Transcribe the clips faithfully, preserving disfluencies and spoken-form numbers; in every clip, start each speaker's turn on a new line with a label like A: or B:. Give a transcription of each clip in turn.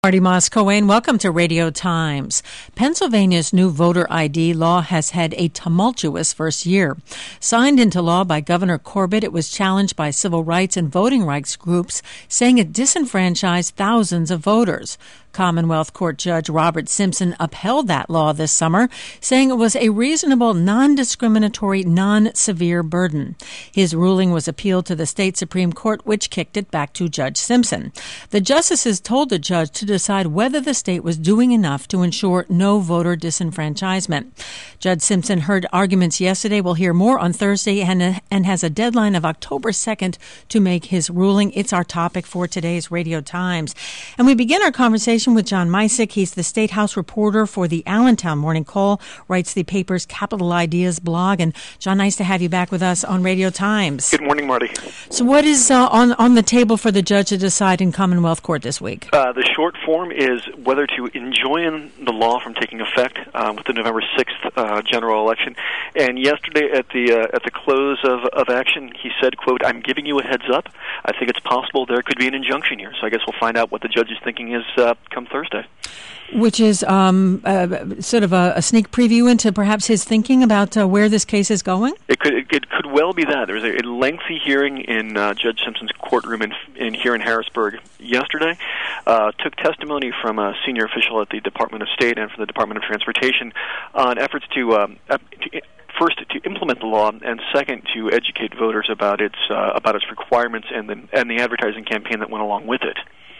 A: Marty Moss-Coane, welcome to Radio Times. Pennsylvania's new voter I D law has had a tumultuous first year. Signed into law by Governor Corbett, it was challenged by civil rights and voting rights groups, saying it disenfranchised thousands of voters. Commonwealth Court Judge Robert Simpson upheld that law this summer, saying it was a reasonable, non-discriminatory, non-severe burden. His ruling was appealed to the state Supreme Court, which kicked it back to Judge Simpson. The justices told the judge to decide whether the state was doing enough to ensure no voter disenfranchisement. Judge Simpson heard arguments yesterday. We'll hear more on Thursday and, and has a deadline of October second to make his ruling. It's our topic for today's Radio Times. And we begin our conversation with John Misick. He's the State House reporter for the Allentown Morning Call, writes the paper's Capital Ideas blog. And John, nice to have you back with us on Radio Times.
B: Good morning, Marty.
A: So what is uh, on, on the table for the judge to decide in Commonwealth Court this week?
B: Uh, the short form is whether to enjoin the law from taking effect um, with the November sixth uh, general election. And yesterday at the uh, at the close of, of action, he said, quote, "I'm giving you a heads up. I think it's possible there could be an injunction here." So I guess we'll find out what the judge's thinking is uh, come Thursday.
A: Which is um, uh, sort of a, a sneak preview into perhaps his thinking about uh, where this case is going?
B: It could it, it could well be that. There was a, a lengthy hearing in uh, Judge Simpson's courtroom in, in here in Harrisburg yesterday. Uh, took testimony from a senior official at the Department of State and from the Department of Transportation on efforts to, um, to first to implement the law, and second to educate voters about its uh, about its requirements and the and the advertising campaign that went along with it.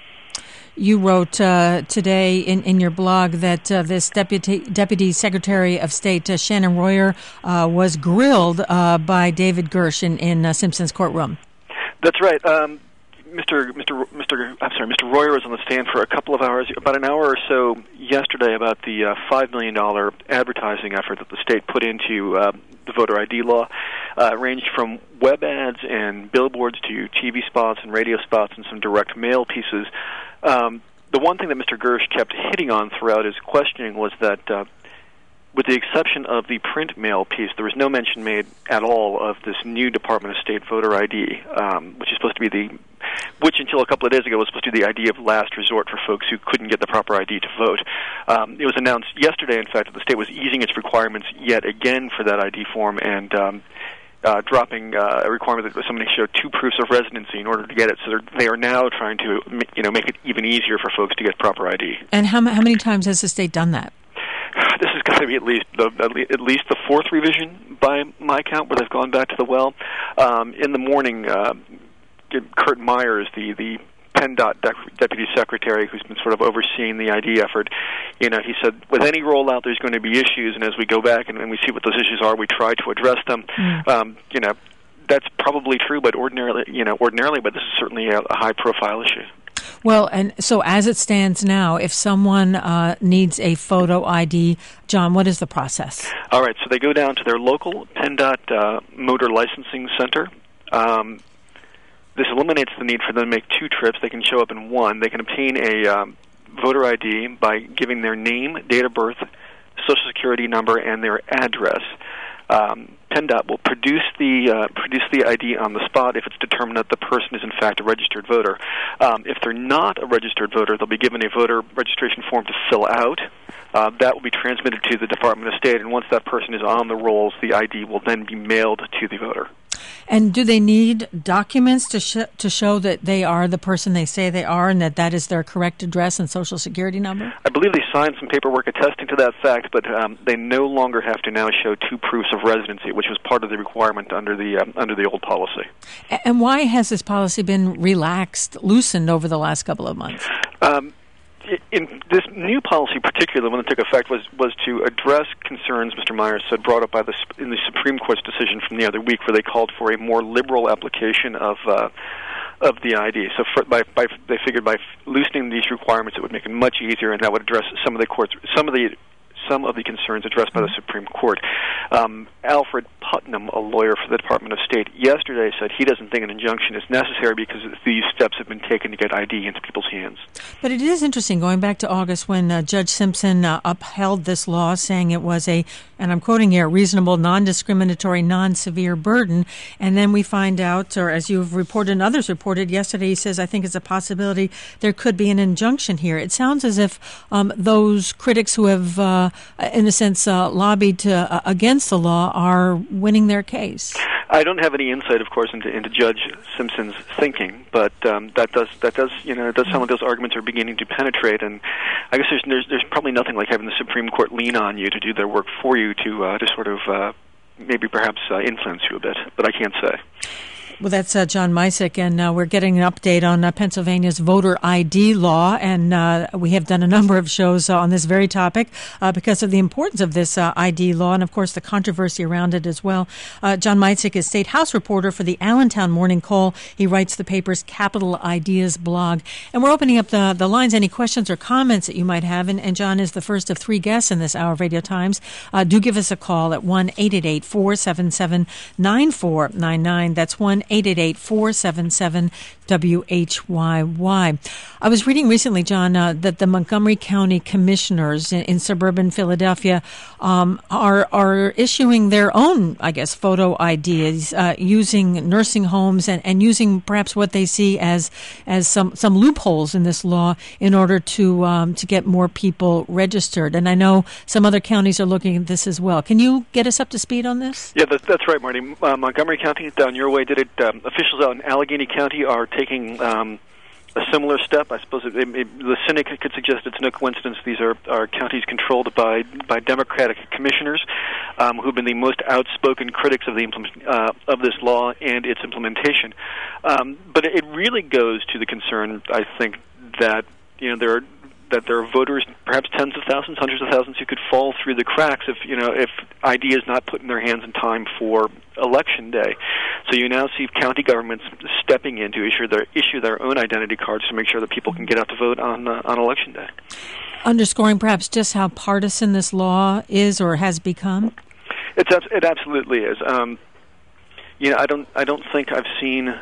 A: You wrote uh, today in, in your blog that uh, this Deputy Deputy Secretary of State, uh, Shannon Royer, uh, was grilled uh, by David Gersh in, in uh, Simpson's courtroom.
B: That's right. Um, Mister Mister Mister I'm sorry, Mister Royer was on the stand for a couple of hours, about an hour or so yesterday, about the uh, five million dollars advertising effort that the state put into uh, the voter I D law. Uh, ranged from web ads and billboards to T V spots and radio spots and some direct mail pieces. Um, the one thing that Mister Gersh kept hitting on throughout his questioning was that, uh, with the exception of the print mail piece, there was no mention made at all of this new Department of State voter I D, um, which is supposed to be the, which until a couple of days ago was supposed to be the I D of last resort for folks who couldn't get the proper I D to vote. Um, it was announced yesterday, in fact, that the state was easing its requirements yet again for that I D form, and um, Uh, dropping uh, a requirement that somebody show two proofs of residency in order to get it. So they are now trying to, you know, make it even easier for folks to get proper I D.
A: And how how many times has the state done that?
B: This has got to be at least the at least the fourth revision by my count, where they've gone back to the well. Um, in the morning, uh, Kurt Myers, the the PennDOT Deputy Secretary, who's been sort of overseeing the I D effort, you know, he said, with any rollout, there's going to be issues, and as we go back and, and we see what those issues are, we try to address them. Mm. Um, you know, that's probably true, but ordinarily, you know, ordinarily, but this is certainly a, a high-profile issue.
A: Well, and so as it stands now, if someone uh, needs a photo I D, John, what is the process?
B: All right, so they go down to their local PennDOT uh, Motor Licensing Center. Um, This eliminates the need for them to make two trips. They can show up in one. They can obtain a um, voter I D by giving their name, date of birth, Social Security number, and their address. Um, PennDOT will produce the uh, produce the I D on the spot if it's determined that the person is in fact a registered voter. Um, if they're not a registered voter, they'll be given a voter registration form to fill out. Uh, that will be transmitted to the Department of State, and once that person is on the rolls, the I D will then be mailed to the voter.
A: And do they need documents to sh- to show that they are the person they say they are, and that that is their correct address and Social Security number?
B: I believe they signed some paperwork attesting to that fact, but um, they no longer have to now show two proofs of residency, which was part of the requirement under the um, under the old policy.
A: And why has this policy been relaxed, loosened over the last couple of months?
B: Um, In this new policy, particularly when it took effect, was was to address concerns Mister Myers said brought up by the in the Supreme Court's decision from the other week, where they called for a more liberal application of uh, of the I D. So, for, by, by they figured by loosening these requirements, it would make it much easier, and that would address some of the courts, some of the some of the concerns addressed by the Supreme Court. Um, Alfred Putnam, a lawyer for the Department of State, yesterday said he doesn't think an injunction is necessary because these steps have been taken to get I D into people's hands.
A: But it is interesting, going back to August when uh, Judge Simpson uh, upheld this law, saying it was a, and I'm quoting here, reasonable, non-discriminatory, non-severe burden, and then we find out, or as you've reported and others reported yesterday, he says, I think it's a possibility there could be an injunction here. It sounds as if um, those critics who have, uh, in a sense, uh, lobbied to, uh, against the law are winning their case.
B: I don't have any insight, of course, into, into Judge Simpson's thinking, but um, that does that does you know it does sound like those arguments are beginning to penetrate. And I guess there's there's, there's probably nothing like having the Supreme Court lean on you to do their work for you to uh, to sort of uh, maybe perhaps uh, influence you a bit, but I can't say.
A: Well, that's uh, John Micek, and uh, we're getting an update on uh, Pennsylvania's voter I D law, and uh, we have done a number of shows uh, on this very topic uh, because of the importance of this uh, I D law and, of course, the controversy around it as well. Uh, John Micek is State House reporter for the Allentown Morning Call. He writes the paper's Capital Ideas blog. And we're opening up the, the lines, any questions or comments that you might have, and, and John is the first of three guests in this hour of Radio Times. Uh, do give us a call at one eight eight eight, four seven seven, nine four nine nine. That's one eight eight eight, four seven seven, W H Y Y. I was reading recently, John, uh, that the Montgomery County commissioners in, in suburban Philadelphia um, are are issuing their own, I guess, photo I Ds uh, using nursing homes and, and using perhaps what they see as as some, some loopholes in this law in order to um, to get more people registered. And I know some other counties are looking at this as well. Can you get us up to speed on this?
B: Yeah, that, that's right, Marty. Uh, Montgomery County, down your way, did it. Um, officials out in Allegheny County are taking um, a similar step. I suppose it, it, it, the cynic could suggest it's no coincidence these are, are counties controlled by by Democratic commissioners um, who've been the most outspoken critics of the implement, uh, of this law and its implementation. Um, but it really goes to the concern, I think, that you know there are that there are voters, perhaps tens of thousands, hundreds of thousands, who could fall through the cracks if you know if I D is not put in their hands in time for Election Day. So you now see county governments stepping in to issue their issue their own identity cards to make sure that people can get out to vote on uh, on Election Day.
A: Underscoring perhaps just how partisan this law is or has become.
B: It's it absolutely is. Um, you know, I don't I don't think I've seen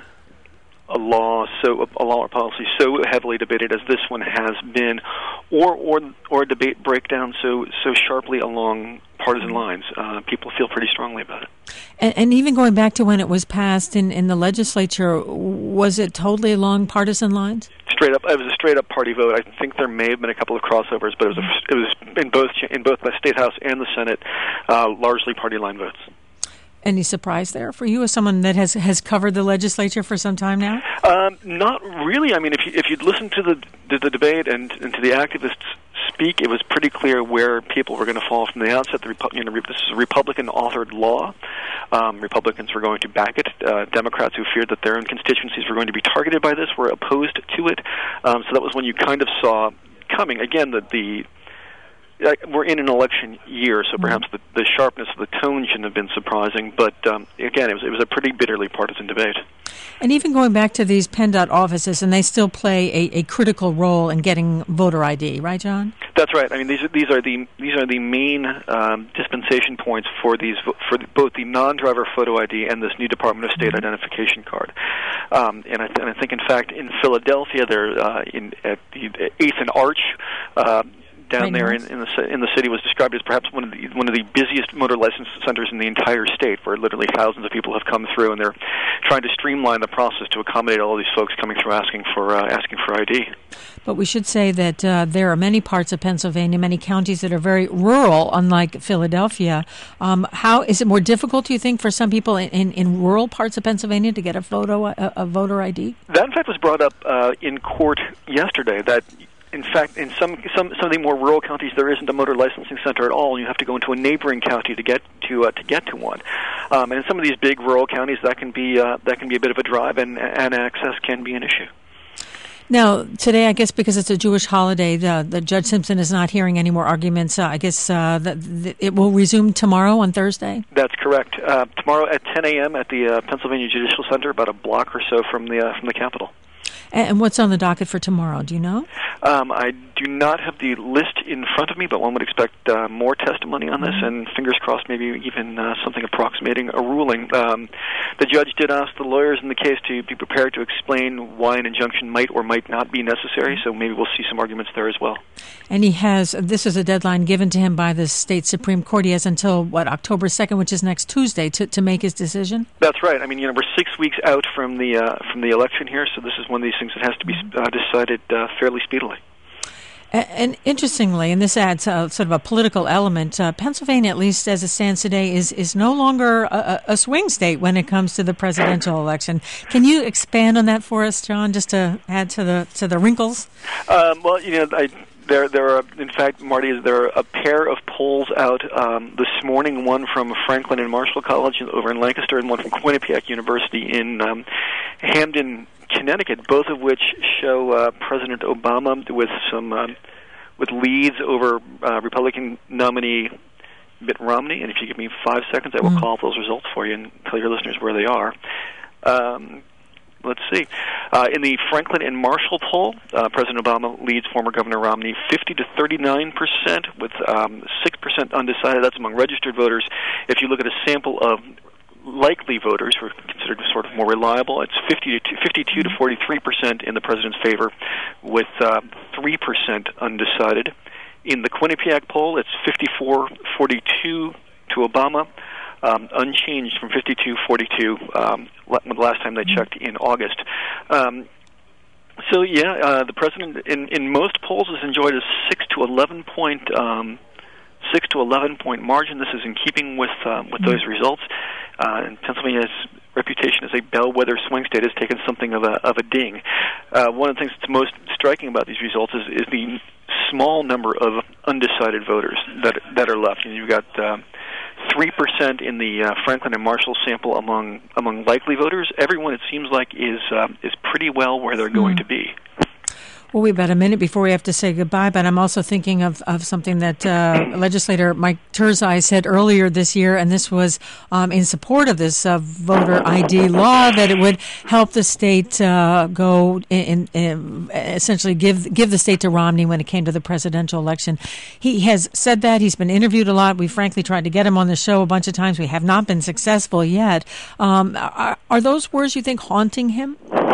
B: a law so a law or policy so heavily debated as this one has been, or or or a debate breakdown so so sharply along partisan lines. Uh, people feel pretty strongly about it.
A: And, and even going back to when it was passed in, in the legislature, was it totally along partisan lines?
B: Straight up, it was a straight up party vote. I think there may have been a couple of crossovers, but it was a, it was in both in both the State House and the Senate, uh, largely party line votes.
A: Any surprise there for you as someone that has, has covered the legislature for some time now?
B: Um, not really. I mean, if you, if you'd listened to the to the debate and, and to the activists speak, it was pretty clear where people were going to fall from the outset. The Repu- you know, this is a Republican-authored law. Um, Republicans were going to back it. Uh, Democrats who feared that their own constituencies were going to be targeted by this were opposed to it. Um, so that was when you kind of saw coming. Again, that the Uh, we're in an election year, so perhaps the, the sharpness of the tone shouldn't have been surprising. But um, again, it was it was a pretty bitterly partisan debate.
A: And even going back to these PennDOT offices, and they still play a, a critical role in getting voter I D, right, John?
B: That's right. I mean, these are these are the these are the main um, dispensation points for these for the, both the non-driver photo I D and this new Department of State mm-hmm. identification card. Um, and, I th- and I think, in fact, in Philadelphia, they're uh, in at the eighth and Arch. Uh, down right there in, in the in the city was described as perhaps one of the one of the busiest motor license centers in the entire state, where literally thousands of people have come through, and they're trying to streamline the process to accommodate all these folks coming through asking for uh, asking for I D.
A: But we should say that uh, there are many parts of Pennsylvania, many counties that are very rural, unlike Philadelphia. Um, how is it more difficult, do you think, for some people in, in, in rural parts of Pennsylvania to get a photo, a, a voter I D?
B: That, in fact, was brought up uh, in court yesterday. That. In fact, in some, some some of the more rural counties, there isn't a motor licensing center at all, and you have to go into a neighboring county to get to uh, to get to one. Um, and in some of these big rural counties, that can be uh, that can be a bit of a drive, and, and access can be an issue.
A: Now, today, I guess because it's a Jewish holiday, the, the Judge Simpson is not hearing any more arguments. Uh, I guess uh, the, the, it will resume tomorrow on Thursday?
B: That's correct. Uh, tomorrow at ten a.m. at the uh, Pennsylvania Judicial Center, about a block or so from the uh, from the Capitol.
A: And what's on the docket for tomorrow? Do you know?
B: Um, I do not have the list in front of me, but one would expect uh, more testimony on this, and fingers crossed, maybe even uh, something approximating a ruling. Um, the judge did ask the lawyers in the case to be prepared to explain why an injunction might or might not be necessary, so maybe we'll see some arguments there as well.
A: And he has, this is a deadline given to him by the state Supreme Court. He has until, what, October second, which is next Tuesday, to, to make his decision?
B: That's right. I mean, you know, we're six weeks out from the uh, from the election here, so this is one of these things that has to be uh, decided uh, fairly speedily.
A: And interestingly, and this adds a, sort of a political element, uh, Pennsylvania, at least as it stands today, is, is no longer a, a swing state when it comes to the presidential election. Can you expand on that for us, John, just to add to the to the wrinkles?
B: Um, well, you know, I, there there are, in fact, Marty, there are a pair of polls out um, this morning, one from Franklin and Marshall College over in Lancaster and one from Quinnipiac University in um, Hamden, Connecticut, both of which show uh, President Obama with some um, with leads over uh, Republican nominee Mitt Romney. And if you give me five seconds, I will mm. call those results for you and tell your listeners where they are. Um, let's see. Uh, in the Franklin and Marshall poll, uh, President Obama leads former Governor Romney fifty to thirty-nine percent, with um, six percent undecided. That's among registered voters. If you look at a sample of likely voters, who are considered sort of more reliable, it's fifty to fifty-two to forty-three percent in the president's favor, with uh, three percent undecided. In the Quinnipiac poll, it's fifty-four forty-two to Obama, um, unchanged from fifty-two forty-two um, the last time they checked in August. Um, so, yeah, uh, the president in, in most polls has enjoyed a six to eleven point um, six to eleven point margin. This is in keeping with um, with those results. Uh, and Pennsylvania's reputation as a bellwether swing state has taken something of a of a ding. Uh, one of the things that's most striking about these results is, is the small number of undecided voters that that are left. And you've got three uh, percent in the uh, Franklin and Marshall sample among among likely voters. Everyone, it seems like, is uh, is pretty well where they're going mm. to be.
A: Well, we've got a minute before we have to say goodbye, but I'm also thinking of, of something that uh, legislator Mike Turzai said earlier this year, and this was um, in support of this uh, voter I D law, that it would help the state uh, go in, in, essentially give give the state to Romney when it came to the presidential election. He has said that. He's been interviewed a lot. We frankly tried to get him on the show a bunch of times. We have not been successful yet. Um, are, are those words, you think, haunting him?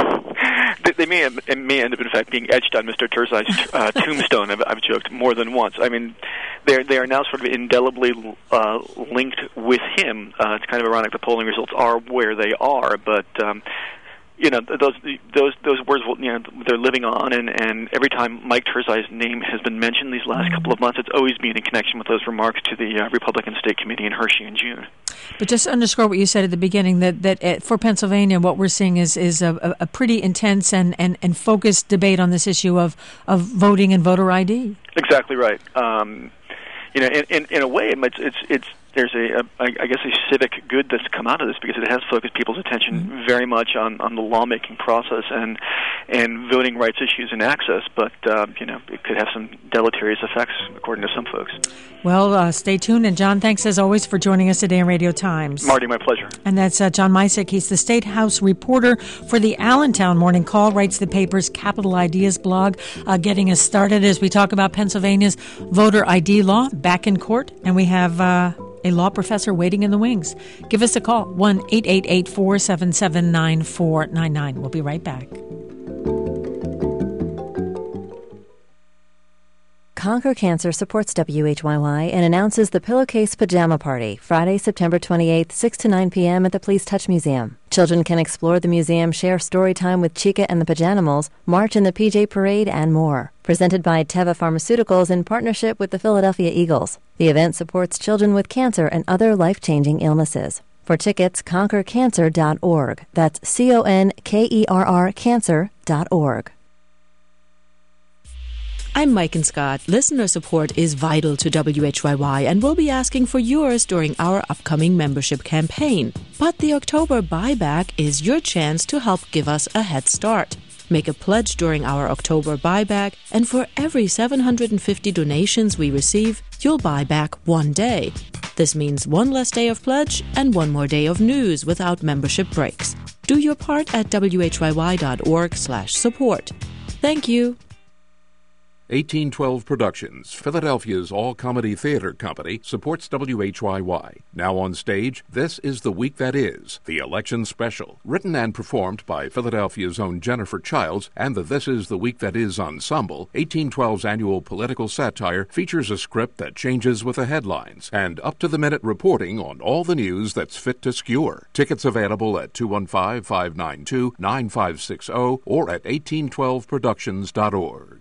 B: They may have, may end up, in fact, being etched on Mister Turzai's uh, tombstone. I've, I've joked more than once. I mean, they they are now sort of indelibly uh, linked with him. Uh, it's kind of ironic the polling results are where they are, but um, you know, those those those words, will, you know, they're living on, and, and every time Mike Turzai's name has been mentioned these last couple of months, it's always been in connection with those remarks to the uh, Republican State Committee in Hershey in June.
A: But just to underscore what you said at the beginning, that, that for Pennsylvania, what we're seeing is is a, a pretty intense and, and, and focused debate on this issue of, of voting and voter I D.
B: Exactly right. Um, you know, in, in, in a way, it's it's it's there's a, a I guess a civic good that's come out of this, because it has focused people's attention mm-hmm. very much on, on the lawmaking process and and voting rights issues and access. But uh, you know, it could have some deleterious effects, according to some folks.
A: Well, uh, stay tuned. And John, thanks as always for joining us today on Radio Times.
B: Marty, my pleasure.
A: And that's uh, John Misick. He's the State House reporter for the Allentown Morning Call, writes the paper's Capital Ideas blog, uh, getting us started as we talk about Pennsylvania's voter I D law back in court. And we have uh, a law professor waiting in the wings. Give us a call, one eight eight eight, four seven seven, nine four nine nine. We'll be right back.
C: Conquer Cancer supports W H Y Y and announces the Pillowcase Pajama Party, Friday, September twenty-eighth, six to nine p.m. at the Please Touch Museum. Children can explore the museum, share story time with Chica and the Pajanimals, march in the P J Parade, and more. Presented by Teva Pharmaceuticals in partnership with the Philadelphia Eagles. The event supports children with cancer and other life-changing illnesses. For tickets, conquer cancer dot org. That's C O N K E R R cancer dot org.
D: I'm Mike and Scott. Listener support is vital to W H Y Y, and we'll be asking for yours during our upcoming membership campaign. But the October buyback is your chance to help give us a head start. Make a pledge during our October buyback, and for every seven hundred fifty donations we receive, you'll buy back one day. This means one less day of pledge and one more day of news without membership breaks. Do your part at w h y y dot org slash support. Thank you.
E: eighteen twelve Productions, Philadelphia's all-comedy theater company, supports W H Y Y. Now on stage, This Is the Week That Is, the election special, written and performed by Philadelphia's own Jennifer Childs and the This Is the Week That Is ensemble. eighteen twelve's annual political satire features a script that changes with the headlines and up-to-the-minute reporting on all the news that's fit to skewer. Tickets available at two one five, five nine two, nine five six zero or at eighteen twelve productions dot org.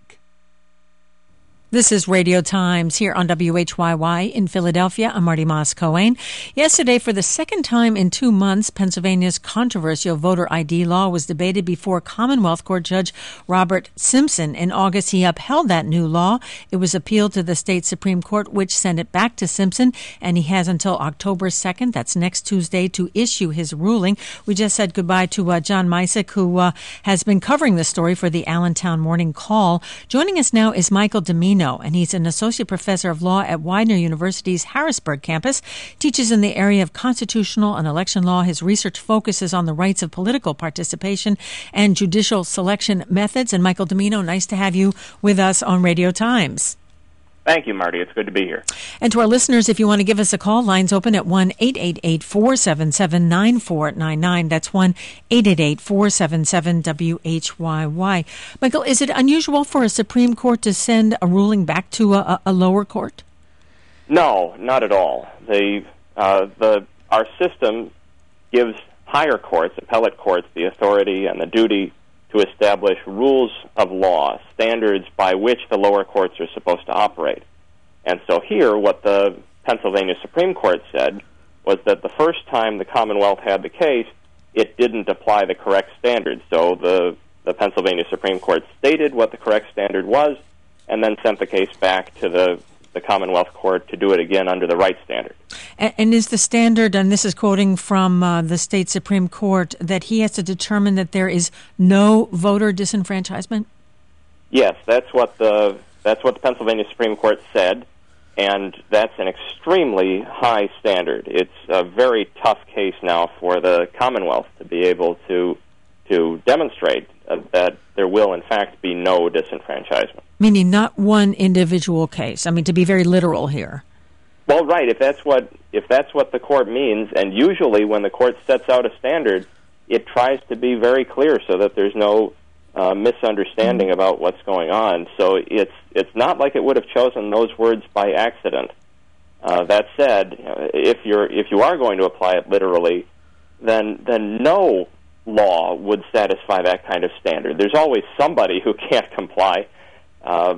A: This is Radio Times here on W H Y Y in Philadelphia. I'm Marty Moss-Cohen. Yesterday, for the second time in two months, Pennsylvania's controversial voter I D law was debated before Commonwealth Court Judge Robert Simpson. In August, he upheld that new law. It was appealed to the state Supreme Court, which sent it back to Simpson, and he has until October second, that's next Tuesday, to issue his ruling. We just said goodbye to uh, John Misick, who uh, has been covering the story for the Allentown Morning Call. Joining us now is Michael Dimino, and he's an associate professor of law at Widener University's Harrisburg campus, teaches in the area of constitutional and election law. His research focuses on the rights of political participation and judicial selection methods. And Michael Dimino, nice to have you with us on Radio Times.
F: Thank you, Marty. It's good to be here.
A: And to our listeners, if you want to give us a call, lines open at one eight eight eight, four seven seven, nine four nine nine. That's one eight eight eight, four seven seven, W H Y Y. Michael, is it unusual for a Supreme Court to send a ruling back to a, a lower court?
F: No, not at all. The, uh, the, our system gives higher courts, appellate courts, the authority and the duty to establish rules of law, standards by which the lower courts are supposed to operate. And so here, what the Pennsylvania Supreme Court said was that the first time the Commonwealth had the case, it didn't apply the correct standard. So the, the Pennsylvania Supreme Court stated what the correct standard was and then sent the case back to the, the Commonwealth Court to do it again under the right standard.
A: And, and is the standard, and this is quoting from uh, the state Supreme Court, that he has to determine that there is no voter disenfranchisement?
F: Yes, that's what the that's what the Pennsylvania Supreme Court said, and that's an extremely high standard. It's a very tough case now for the Commonwealth to be able to to demonstrate uh, that there will, in fact, be no disenfranchisement.
A: Meaning not one individual case. I mean, to be very literal here.
F: Well, right. If that's what if that's what the court means, and usually when the court sets out a standard, it tries to be very clear so that there's no uh, misunderstanding mm-hmm. about what's going on. So it's it's not like it would have chosen those words by accident. Uh, that said, if you're if you are going to apply it literally, then then no law would satisfy that kind of standard. There's always somebody who can't comply. Uh,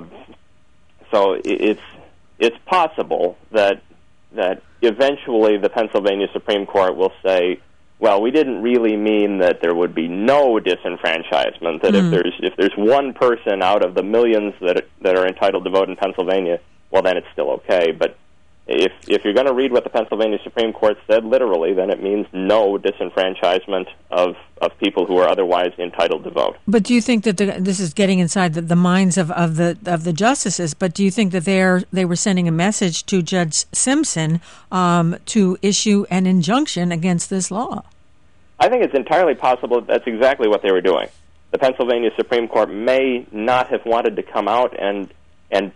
F: so it's it's possible that that eventually the Pennsylvania Supreme Court will say, well, we didn't really mean that there would be no disenfranchisement, that mm. if there's if there's one person out of the millions that that are entitled to vote in Pennsylvania, well, then it's still okay. But if if you're going to read what the Pennsylvania Supreme Court said literally, then it means no disenfranchisement of, of people who are otherwise entitled to vote.
A: But do you think that the, this is getting inside the, the minds of, of the of the justices? But do you think that they're they were sending a message to Judge Simpson um, to issue an injunction against this law?
F: I think it's entirely possible that that's exactly what they were doing. The Pennsylvania Supreme Court may not have wanted to come out and and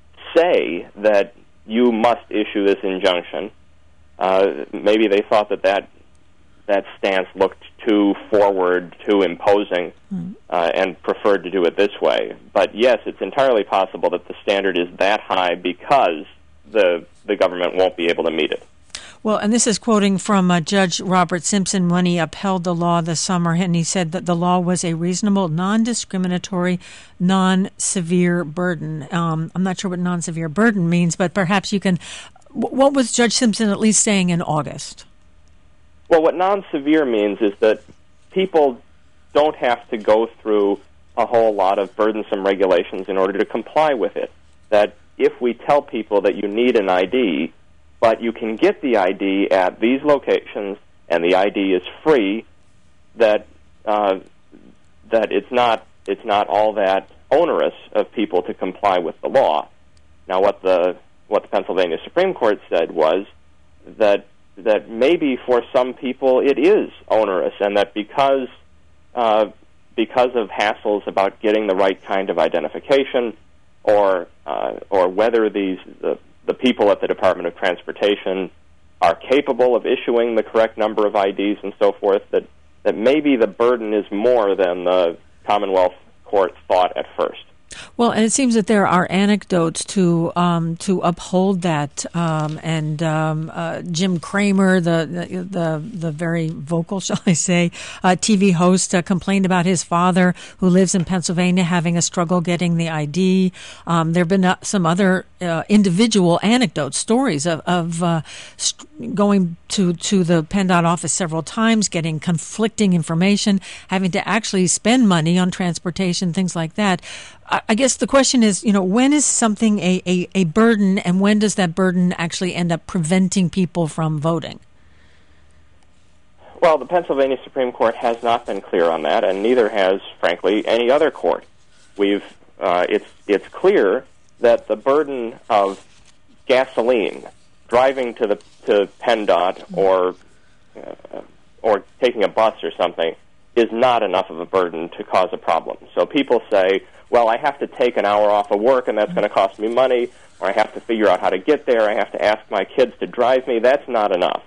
F: say that you must issue this injunction. Uh, maybe they thought that, that that stance looked too forward, too imposing, mm. uh, and preferred to do it this way. But yes, it's entirely possible that the standard is that high because the the government won't be able to meet it.
A: Well, and this is quoting from uh, Judge Robert Simpson when he upheld the law this summer, and he said that the law was a reasonable, non-discriminatory, non-severe burden. Um, I'm not sure what non-severe burden means, but perhaps you can... What was Judge Simpson at least saying in August?
F: Well, what non-severe means is that people don't have to go through a whole lot of burdensome regulations in order to comply with it. That if we tell people that you need an I D, but you can get the I D at these locations, and the I D is free, that uh, that it's not it's not all that onerous of people to comply with the law. Now, what the what the Pennsylvania Supreme Court said was that that maybe for some people it is onerous, and that because uh, because of hassles about getting the right kind of identification, or uh, or whether these the, the people at the Department of Transportation are capable of issuing the correct number of I Ds and so forth, that that maybe the burden is more than the Commonwealth Court thought at first.
A: Well, and it seems that there are anecdotes to um, to uphold that. Um, and um, uh, Jim Cramer, the, the the the very vocal, shall I say, uh, T V host, uh, complained about his father, who lives in Pennsylvania, having a struggle getting the I D. Um, there have been uh, some other uh, individual anecdotes, stories of, of uh, st- going to to the PennDOT office several times, getting conflicting information, having to actually spend money on transportation, things like that. I guess the question is, you know, when is something a, a, a burden, and when does that burden actually end up preventing people from voting?
F: Well, the Pennsylvania Supreme Court has not been clear on that, and neither has, frankly, any other court. We've uh, it's it's clear that the burden of gasoline, driving to the to PennDOT or uh, or taking a bus or something, is not enough of a burden to cause a problem. So people say, well, I have to take an hour off of work, and that's going to cost me money, or I have to figure out how to get there, I have to ask my kids to drive me. That's not enough.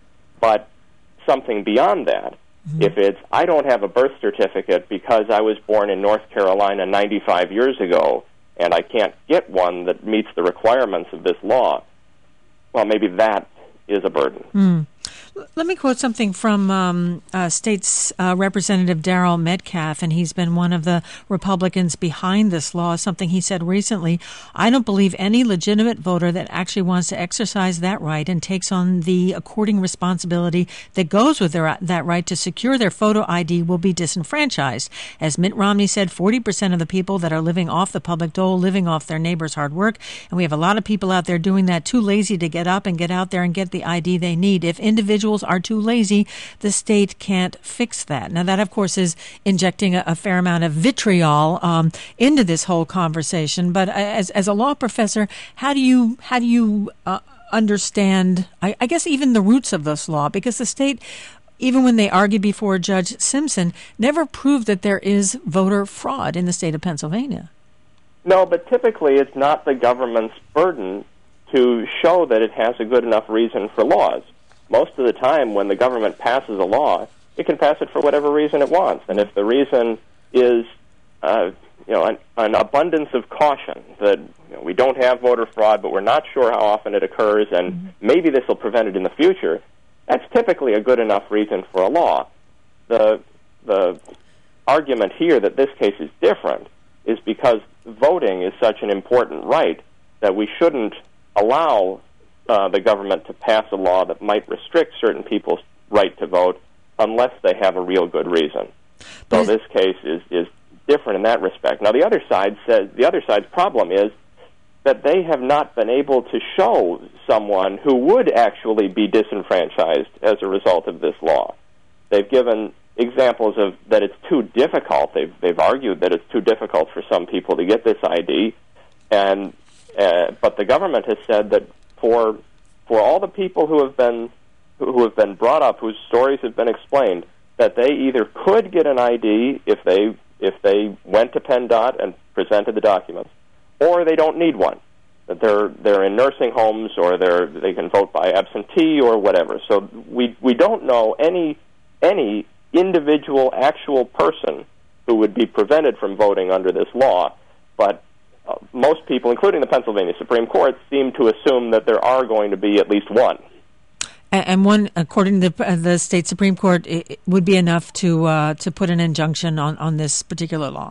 F: But something beyond that, mm-hmm. if it's, I don't have a birth certificate because I was born in North Carolina ninety-five years ago, and I can't get one that meets the requirements of this law, well, maybe that is a burden.
A: Mm. Let me quote something from um, uh, State's uh, Representative Darrell Metcalf, and he's been one of the Republicans behind this law, something he said recently. I don't believe any legitimate voter that actually wants to exercise that right and takes on the according responsibility that goes with their, that right to secure their photo I D will be disenfranchised. As Mitt Romney said, forty percent of the people that are living off the public dole, living off their neighbor's hard work, and we have a lot of people out there doing that, too lazy to get up and get out there and get the I D they need. If individuals are too lazy, the state can't fix that. Now, that, of course, is injecting a, a fair amount of vitriol um, into this whole conversation. But as as a law professor, how do you how do you uh, understand, I, I guess, even the roots of this law? Because the state, even when they argued before Judge Simpson, never proved that there is voter fraud in the state of Pennsylvania.
F: No, but typically it's not the government's burden to show that it has a good enough reason for laws. Most of the time when the government passes a law, it can pass it for whatever reason it wants. And if the reason is, uh, you know, an, an abundance of caution, that you know, we don't have voter fraud, but we're not sure how often it occurs, and mm-hmm. maybe this will prevent it in the future, that's typically a good enough reason for a law. The, the argument here that this case is different is because voting is such an important right that we shouldn't allow Uh, the government to pass a law that might restrict certain people's right to vote unless they have a real good reason. So this case is, is different in that respect. Now, the other side says the other side's problem is that they have not been able to show someone who would actually be disenfranchised as a result of this law. They've given examples of that it's too difficult. They've they've argued that it's too difficult for some people to get this I D, and uh, but the government has said that for for all the people who have been who have been brought up, whose stories have been explained, that they either could get an I D if they if they went to PennDOT and presented the documents, or they don't need one. That they're they're in nursing homes, or they're they can vote by absentee or whatever. So we we don't know any any individual actual person who would be prevented from voting under this law, but Uh, most people, including the Pennsylvania Supreme Court, seem to assume that there are going to be at least one.
A: And, and one, according to the, uh, the state Supreme Court, it, it would be enough to uh, to put an injunction on, on this particular law.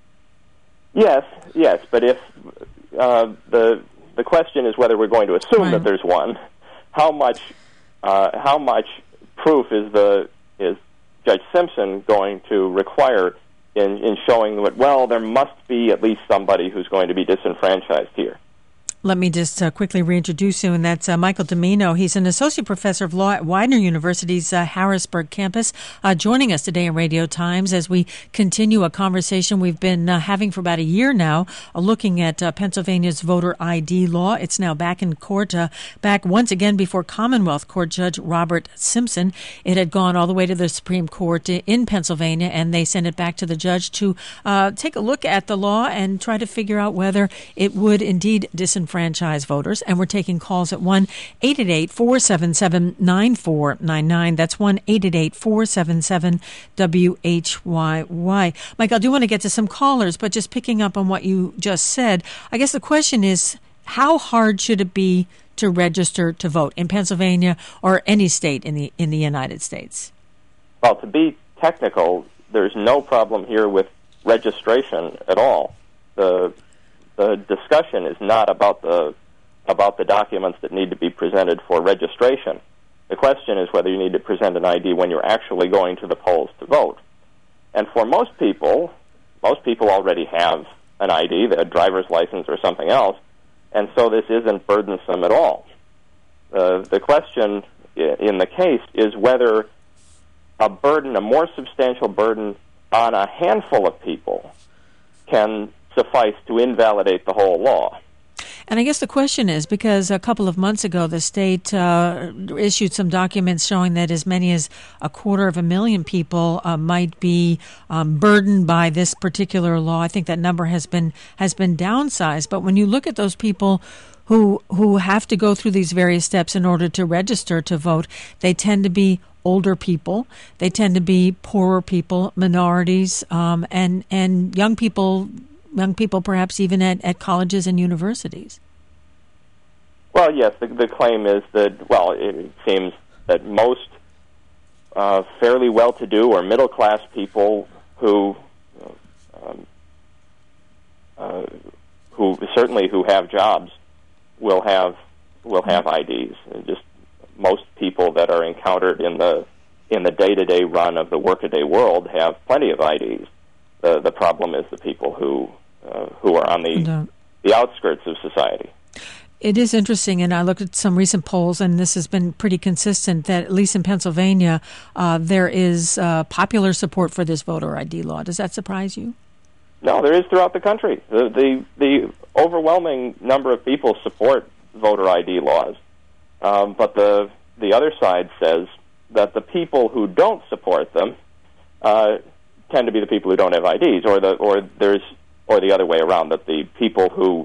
F: Yes, yes, but if uh, the the question is whether we're going to assume right. that there's one, how much uh, how much proof is the is Judge Simpson going to require In, in showing that, well, there must be at least somebody who's going to be disenfranchised here?
A: Let me just uh, quickly reintroduce you, and that's uh, Michael Dimino. He's an associate professor of law at Widener University's uh, Harrisburg campus, uh, joining us today in Radio Times as we continue a conversation we've been uh, having for about a year now, uh, looking at uh, Pennsylvania's voter I D law. It's now back in court, uh, back once again before Commonwealth Court Judge Robert Simpson. It had gone all the way to the Supreme Court in Pennsylvania, and they sent it back to the judge to uh, take a look at the law and try to figure out whether it would indeed disenfranchise franchise voters. And we're taking calls at one eight eight eight, four seven seven, nine four nine nine. That's one eight eight eight, four seven seven, W H Y Y. Mike, I do want to get to some callers, but just picking up on what you just said, I guess the question is, how hard should it be to register to vote in Pennsylvania or any state in the in the United States?
F: Well, to be technical, there's no problem here with registration at all. The The discussion is not about the about the documents that need to be presented for registration. The question is whether you need to present an I D when you're actually going to the polls to vote. And for most people, most people already have an I D, a driver's license or something else, and so this isn't burdensome at all. Uh, the question in the case is whether a burden, a more substantial burden on a handful of people can suffice to invalidate the whole law.
A: And I guess the question is, because a couple of months ago the state uh, issued some documents showing that as many as a quarter of a million people uh, might be um, burdened by this particular law. I think that number has been has been downsized. But when you look at those people who who have to go through these various steps in order to register to vote, they tend to be older people. They tend to be poorer people, minorities, um, and and young people. Young people, perhaps even at, at colleges and universities.
F: Well, yes, the, the claim is that, well, it seems that most uh, fairly well-to-do or middle-class people who, um, uh, who certainly who have jobs, will have will have I Ds. Just most people that are encountered in the in the day-to-day run of the workaday world have plenty of I Ds. The the problem is the people who uh, who are on the and, uh, the outskirts of society.
A: It is interesting, and I looked at some recent polls, and this has been pretty consistent, that at least in Pennsylvania, uh, there is uh, popular support for this voter I D law. Does that surprise you?
F: No, there is throughout the country. The the, the overwhelming number of people support voter I D laws, um, but the the other side says that the people who don't support them uh, tend to be the people who don't have I Ds, or the or there's or the other way around, that the people who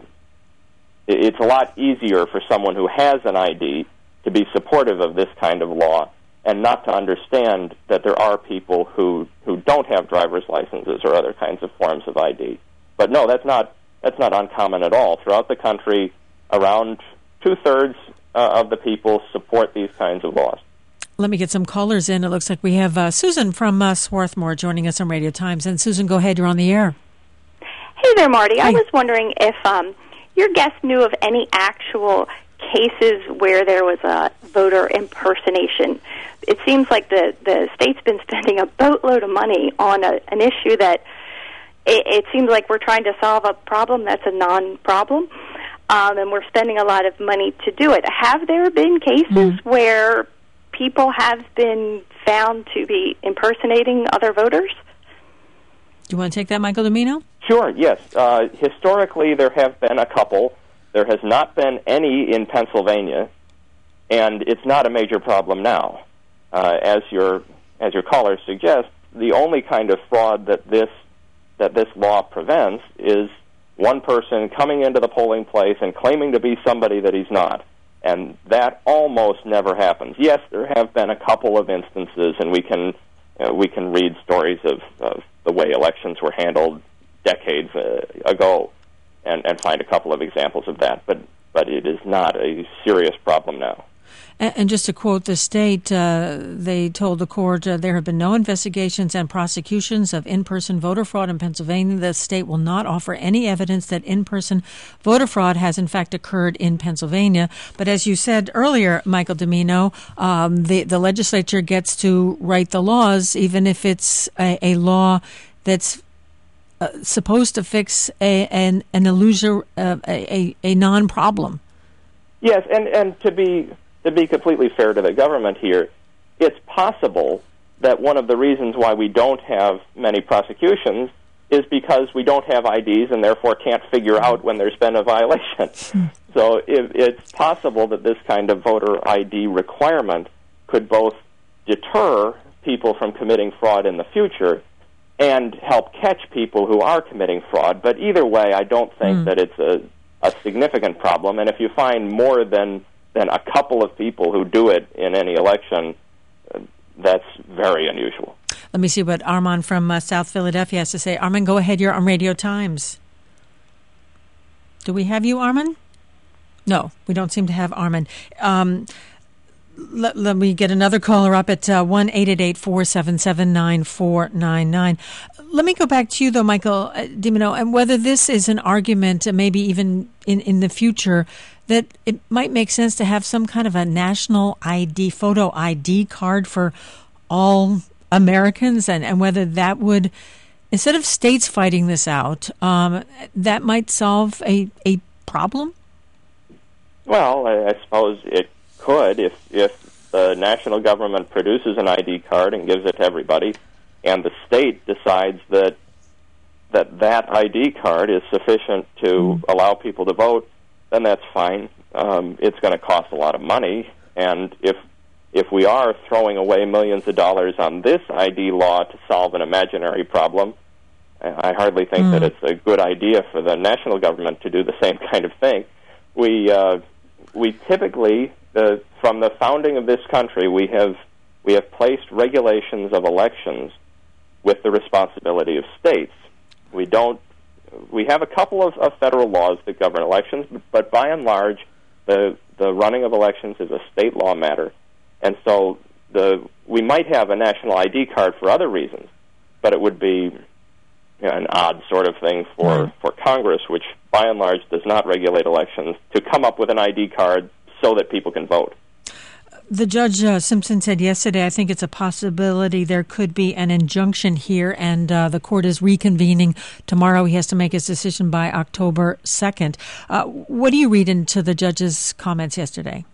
F: it's a lot easier for someone who has an I D to be supportive of this kind of law and not to understand that there are people who, who don't have driver's licenses or other kinds of forms of I D. But no, that's not that's not uncommon at all. Throughout the country, around two-thirds uh, of the people support these kinds of laws.
A: Let me get some callers in. It looks like we have uh, Susan from uh, Swarthmore joining us on Radio Times. And Susan, go ahead. You're on the air.
G: Hey there, Marty.
A: Hi.
G: I was wondering if um, your guest knew of any actual cases where there was a voter impersonation. It seems like the, the state's been spending a boatload of money on a, an issue that it, it seems like we're trying to solve a problem that's a non-problem, um, and we're spending a lot of money to do it. Have there been cases mm. where people have been found to be impersonating other voters?
A: Do you want to take that, Michael Dimino?
F: Sure, yes. Uh, historically, there have been a couple. There has not been any in Pennsylvania, and it's not a major problem now. Uh, as your as your caller suggests, the only kind of fraud that this that this law prevents is one person coming into the polling place and claiming to be somebody that he's not. And that almost never happens. Yes, there have been a couple of instances, and we can uh, we can read stories of, of the way elections were handled decades uh, ago, and, and find a couple of examples of that. But but it is not a serious problem now.
A: And, and just to quote the state, uh, they told the court uh, there have been no investigations and prosecutions of in-person voter fraud in Pennsylvania. The state will not offer any evidence that in-person voter fraud has in fact occurred in Pennsylvania. But as you said earlier, Michael Dimino, um, the, the legislature gets to write the laws, even if it's a, a law that's uh, supposed to fix a an an illusion, uh, a a non-problem.
F: Yes, and, and to be to be completely fair to the government here, it's possible that one of the reasons why we don't have many prosecutions is because we don't have I Ds and therefore can't figure out when there's been a violation. So if it's possible that this kind of voter I D requirement could both deter people from committing fraud in the future and help catch people who are committing fraud. But either way, I don't think mm. that it's a, a significant problem. And if you find more than, than a couple of people who do it in any election, uh, that's very unusual.
A: Let me see what Armand from uh, South Philadelphia has to say. Armand, go ahead. You're on Radio Times. Do we have you, Armand? No, we don't seem to have Armand. Um, let, let me get another caller up at uh, one eight eight eight, four seven seven, nine four nine nine. Let me go back to you, though, Michael uh, Dimino, and whether this is an argument, uh, maybe even in, in the future, that it might make sense to have some kind of a national I D, photo I D card for all Americans, and, and whether that would, instead of states fighting this out, um, that might solve a, a problem?
F: Well, I, I suppose it could if if the national government produces an I D card and gives it to everybody, and the state decides that that that I D card is sufficient to mm. allow people to vote, then that's fine. Um, it's going to cost a lot of money, and if if we are throwing away millions of dollars on this I D law to solve an imaginary problem, I hardly think mm. that it's a good idea for the national government to do the same kind of thing. We uh, we typically, uh, from the founding of this country, we have we have placed regulations of elections with the responsibility of states. We don't. We have a couple of, of federal laws that govern elections, but by and large, the the running of elections is a state law matter. And so the we might have a national I D card for other reasons, but it would be you know, an odd sort of thing for, mm. for Congress, which by and large does not regulate elections, to come up with an I D card so that people can vote.
A: The Judge uh, Simpson said yesterday, I think it's a possibility there could be an injunction here, and uh, the court is reconvening tomorrow. He has to make his decision by October second. Uh, what do you read into the judge's comments yesterday?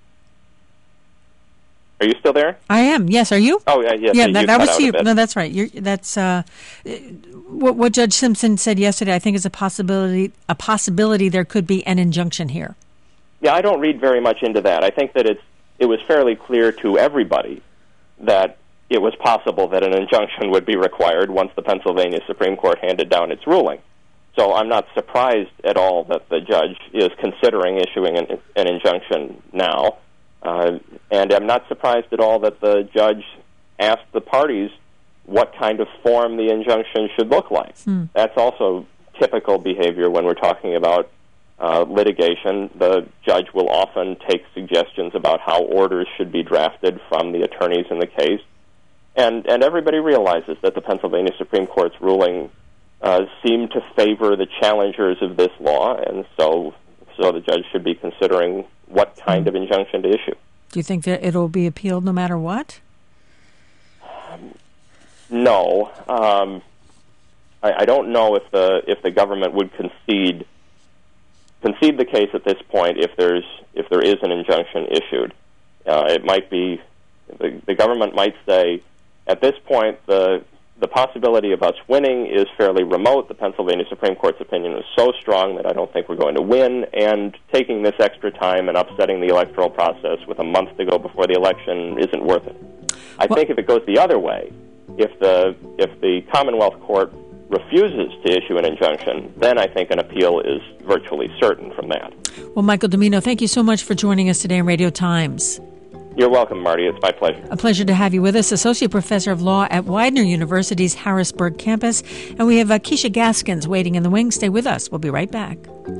F: Are you still there?
A: I am. Yes. Are you?
F: Oh, yeah. Yes,
A: yeah.
F: So
A: that, that was you. No, that's right. You're, that's uh, what, what Judge Simpson said yesterday. I think is a possibility. A possibility there could be an injunction here.
F: Yeah, I don't read very much into that. I think that it's it was fairly clear to everybody that it was possible that an injunction would be required once the Pennsylvania Supreme Court handed down its ruling. So I'm not surprised at all that the judge is considering issuing an, an injunction now. Uh, and I'm not surprised at all that the judge asked the parties what kind of form the injunction should look like. Hmm. That's also typical behavior when we're talking about uh, litigation. The judge will often take suggestions about how orders should be drafted from the attorneys in the case. And, and everybody realizes that the Pennsylvania Supreme Court's ruling uh, seemed to favor the challengers of this law, and so so the judge should be considering what kind of injunction to issue.
A: Do you think that it'll be appealed no matter what?
F: Um, no. Um, I, I don't know if the if the government would concede concede the case at this point if there's if there is an injunction issued. Uh, it might be the, the government might say at this point the the possibility of us winning is fairly remote. The Pennsylvania Supreme Court's opinion is so strong that I don't think we're going to win, and taking this extra time and upsetting the electoral process with a month to go before the election isn't worth it. I well, think if it goes the other way, if the if the Commonwealth Court refuses to issue an injunction, then I think an appeal is virtually certain from that.
A: Well, Michael Dimino, thank you so much for joining us today on Radio Times.
F: You're welcome, Marty. It's my pleasure.
A: A pleasure to have you with us. Associate Professor of Law at Widener University's Harrisburg campus. And we have uh, Keisha Gaskins waiting in the wings. Stay with us. We'll be right back.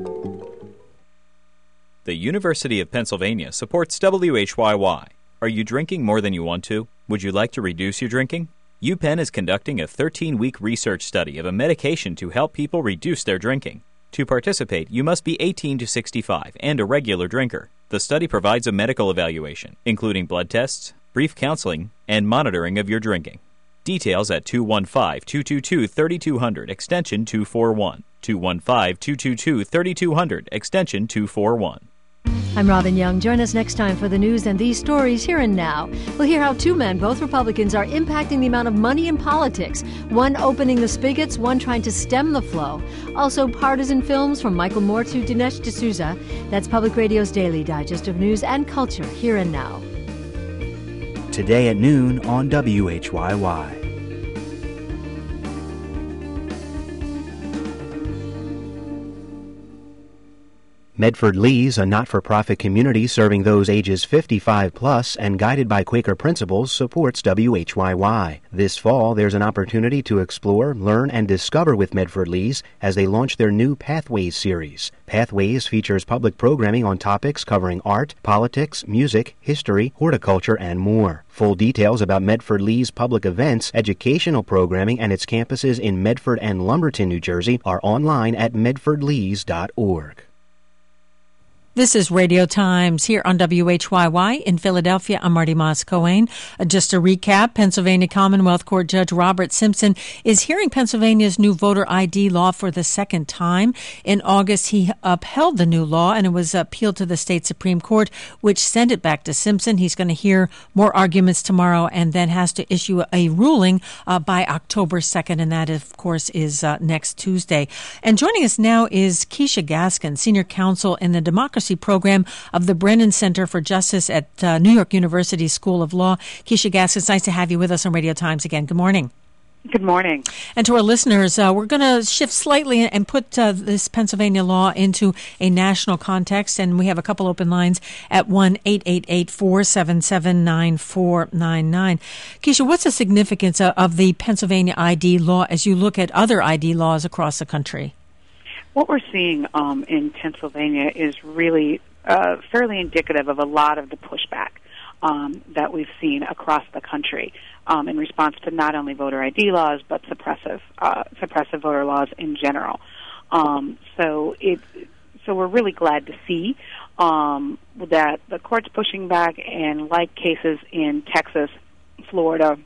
H: The University of Pennsylvania supports W H Y Y. Are you drinking more than you want to? Would you like to reduce your drinking? UPenn is conducting a thirteen-week research study of a medication to help people reduce their drinking. To participate, you must be eighteen to sixty-five and a regular drinker. The study provides a medical evaluation, including blood tests, brief counseling, and monitoring of your drinking. Details at two one five, two two two, three two zero zero, extension two forty-one. two one five, two two two, three two zero zero, extension two forty-one.
I: I'm Robin Young. Join us next time for the news and these stories here and now. We'll hear how two men, both Republicans, are impacting the amount of money in politics. One opening the spigots, one trying to stem the flow. Also, partisan films from Michael Moore to Dinesh D'Souza. That's Public Radio's daily digest of news and culture here and now.
J: Today at noon on W H Y Y. Medford Lee's, a not-for-profit community serving those ages fifty-five plus and guided by Quaker principles, supports W H Y Y. This fall, there's an opportunity to explore, learn, and discover with Medford Lee's as they launch their new Pathways series. Pathways features public programming on topics covering art, politics, music, history, horticulture, and more. Full details about Medford Lee's public events, educational programming, and its campuses in Medford and Lumberton, New Jersey are online at medford lees dot org.
A: This is Radio Times here on W H Y Y in Philadelphia. I'm Marty Moss-Cohen. Uh, just a recap, Pennsylvania Commonwealth Court Judge Robert Simpson is hearing Pennsylvania's new voter I D law for the second time. In August, he upheld the new law, and it was appealed to the state Supreme Court, which sent it back to Simpson. He's going to hear more arguments tomorrow and then has to issue a ruling uh, by October second, and that, of course, is uh, next Tuesday. And joining us now is Keisha Gaskin, Senior Counsel in the Democracy Program of the Brennan Center for Justice at uh, New York University School of Law. Keisha Gaskin, it's nice to have you with us on Radio Times again. Good morning.
K: Good morning.
A: And to our listeners, uh, we're going to shift slightly and put uh, this Pennsylvania law into a national context, and we have a couple open lines at one eight eight eight, four seven seven, nine four nine nine. Keisha, what's the significance of, of the Pennsylvania I D law as you look at other I D laws across the country?
K: What we're seeing um, in Pennsylvania is really uh, fairly indicative of a lot of the pushback um, that we've seen across the country um, in response to not only voter I D laws but suppressive uh, suppressive voter laws in general. Um, so it so we're really glad to see um, that the court's pushing back, and like cases in Texas, Florida,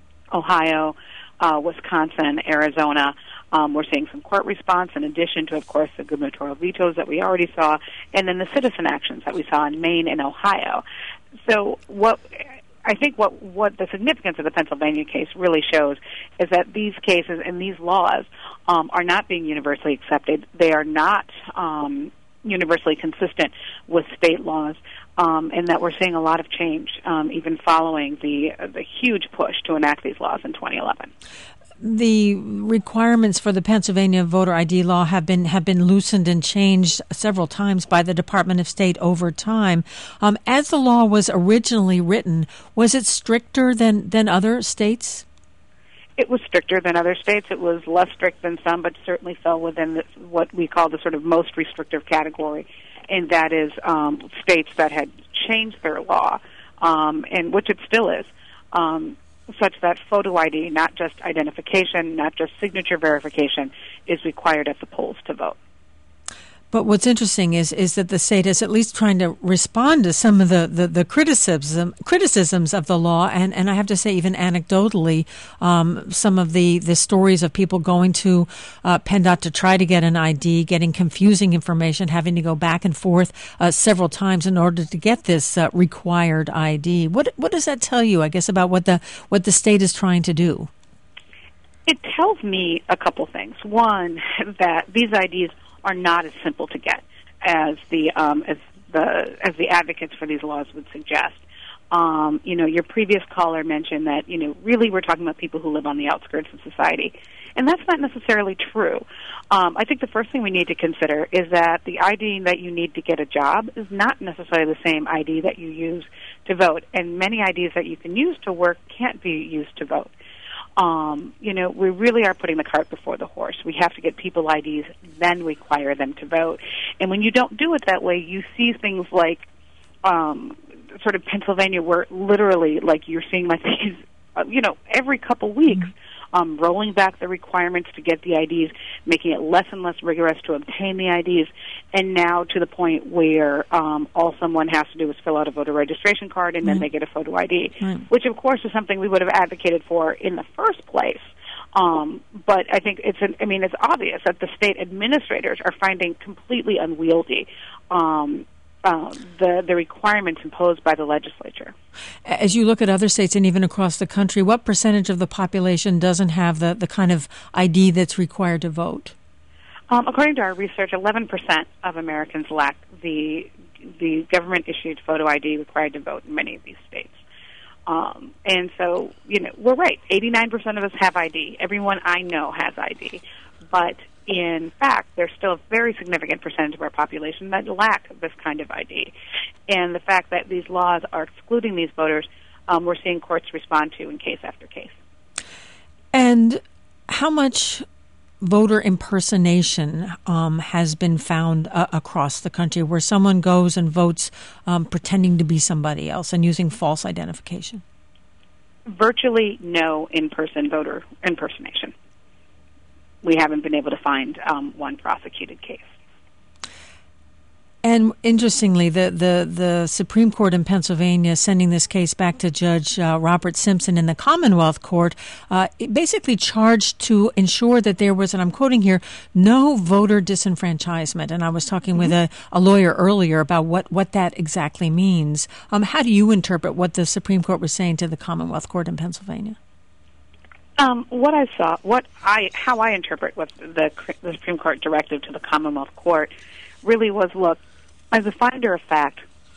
K: Ohio, uh, Wisconsin, Arizona. Um, we're seeing some court response in addition to, of course, the gubernatorial vetoes that we already saw, and then the citizen actions that we saw in Maine and Ohio. So what I think what, what the significance of the Pennsylvania case really shows is that these cases and these laws um, are not being universally accepted. They are not um, universally consistent with state laws, um, and that we're seeing a lot of change, um, even following the, uh, the huge push to enact these laws in twenty eleven.
A: The requirements for the Pennsylvania voter I D law have been have been loosened and changed several times by the Department of State over time. Um, as the law was originally written, was it stricter than, than other states?
K: It was stricter than other states. It was less strict than some, but certainly fell within the, what we call the sort of most restrictive category, and that is um, states that had changed their law, um, and which it still is. Um, such that photo I D, not just identification, not just signature verification, is required at the polls to vote.
A: But what's interesting is is that the state is at least trying to respond to some of the, the, the criticism criticisms of the law, and, and I have to say, even anecdotally, um, some of the, the stories of people going to uh, PennDOT to try to get an I D, getting confusing information, having to go back and forth uh, several times in order to get this uh, required I D. What what does that tell you, I guess, about what the what the state is trying to do?
K: It tells me a couple things. One, that these I Ds are not as simple to get as the um, as the as the advocates for these laws would suggest. Um, you know, your previous caller mentioned that, you know, really we're talking about people who live on the outskirts of society, and that's not necessarily true. Um, I think the first thing we need to consider is that the I D that you need to get a job is not necessarily the same I D that you use to vote, and many I Ds that you can use to work can't be used to vote. Um, you know, we really are putting the cart before the horse. We have to get people I Ds, then require them to vote. And when you don't do it that way, you see things like um, sort of Pennsylvania, where literally, like, you're seeing like these, uh, you know, every couple weeks, um, rolling back the requirements to get the I Ds, making it less and less rigorous to obtain the I Ds, and now to the point where um, all someone has to do is fill out a voter registration card and then
A: Mm-hmm.
K: they get a photo I D,
A: Right.
K: which, of course, is something we would have advocated for in the first place. Um, but I think it's, an, I mean, it's obvious that the state administrators are finding completely unwieldy um, uh, the, the requirements imposed by the legislature.
A: As you look at other states and even across the country, what percentage of the population doesn't have the, the kind of I D that's required to vote?
K: Um, according to our research, eleven percent of Americans lack the the government-issued photo I D required to vote in many of these states. Um, and so, you know, we're right. eighty-nine percent of us have I D. Everyone I know has I D. But in fact, there's still a very significant percentage of our population that lack this kind of I D. And the fact that these laws are excluding these voters, um, we're seeing courts respond to in case after case.
A: And how much voter impersonation um, has been found uh, across the country, where someone goes and votes um, pretending to be somebody else and using false identification?
K: Virtually no in-person voter impersonation. We haven't been able to find um, one prosecuted case.
A: And interestingly, the, the, the Supreme Court in Pennsylvania sending this case back to Judge uh, Robert Simpson in the Commonwealth Court, uh, it basically charged to ensure that there was, and I'm quoting here, no voter disenfranchisement. And I was talking mm-hmm. with a, a lawyer earlier about what, what that exactly means. Um, how do you interpret what the Supreme Court was saying to the Commonwealth Court in Pennsylvania?
K: Um, what I saw, what I, how I interpret what the, the Supreme Court directive to the Commonwealth Court really was, look, as a finder of fact,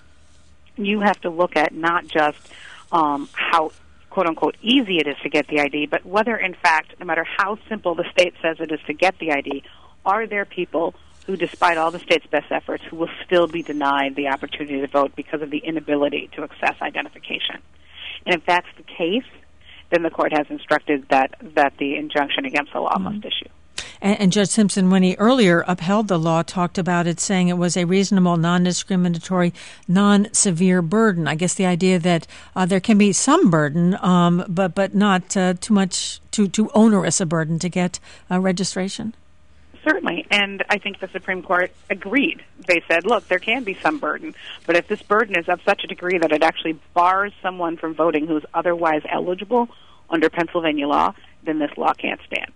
K: you have to look at not just um, how, quote-unquote, easy it is to get the I D, but whether, in fact, no matter how simple the state says it is to get the I D, are there people who, despite all the state's best efforts, who will still be denied the opportunity to vote because of the inability to access identification? And if that's the case, then the court has instructed that, that the injunction against the law mm-hmm. must issue.
A: And, and Judge Simpson, when he earlier upheld the law, talked about it saying it was a reasonable, non-discriminatory, non-severe burden. I guess the idea that uh, there can be some burden, um, but but not uh, too much, too too onerous a burden to get uh, registration.
K: Certainly, and I think the Supreme Court agreed. They said, look, there can be some burden, but if this burden is of such a degree that it actually bars someone from voting who is otherwise eligible under Pennsylvania law, then this law can't stand.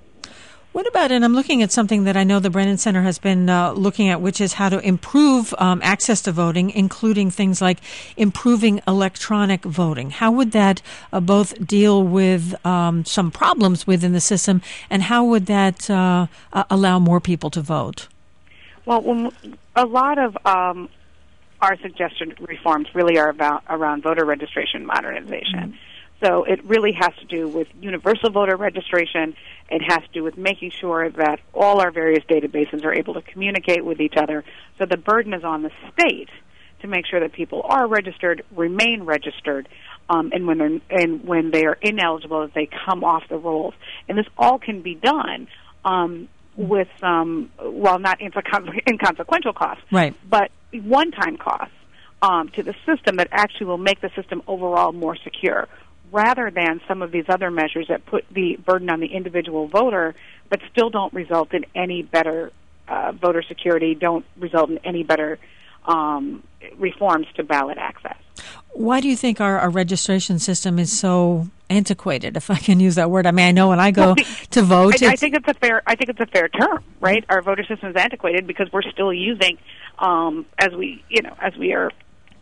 A: What about, and I'm looking at something that I know the Brennan Center has been uh, looking at, which is how to improve um, access to voting, including things like improving electronic voting. How would that uh, both deal with um, some problems within the system, and how would that uh, uh, allow more people to vote?
K: Well, when, a lot of um, our suggested reforms really are about around voter registration modernization. Mm-hmm. So it really has to do with universal voter registration. It has to do with making sure that all our various databases are able to communicate with each other. So the burden is on the state to make sure that people are registered, remain registered, um, and when they're and when they are ineligible, that they come off the rolls. And this all can be done um, with, um, well, not inconsequential costs,
A: right,
K: but one-time costs um, to the system that actually will make the system overall more secure, rather than some of these other measures that put the burden on the individual voter but still don't result in any better uh, voter security, don't result in any better um, reforms to ballot access.
A: Why do you think our, our registration system is so antiquated, if I can use that word? I mean, I know when I go well, to vote...
K: I, I think it's a fair I think it's a fair term, right? Our voter system is antiquated because we're still using, um, as we, you know, as we are...